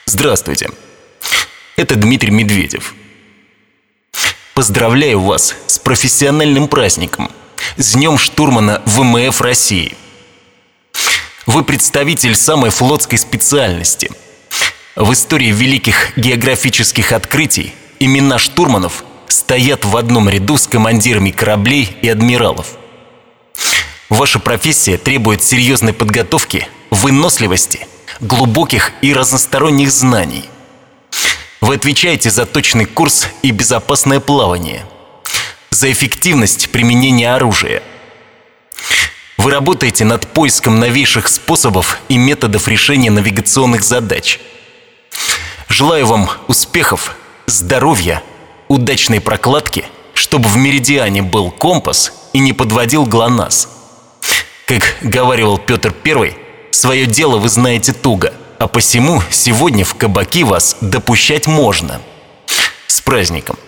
Здравствуйте, это Дмитрий Медведев. Поздравляю вас с профессиональным праздником, с Днем штурмана ВМФ России. Вы представитель самой флотской специальности. В истории великих географических открытий имена штурманов стоят в одном ряду с командирами кораблей и адмиралов. Ваша профессия требует серьезной подготовки, выносливости, глубоких и разносторонних знаний. Вы отвечаете за точный курс и безопасное плавание, за эффективность применения оружия. Вы работаете над поиском новейших способов и методов решения навигационных задач. Желаю вам успехов, здоровья, удачной прокладки, чтобы в меридиане был компас и не подводил ГЛОНАСС. Как говаривал Петр I, свое дело вы знаете туго, а посему сегодня в кабаки вас допущать можно. С праздником!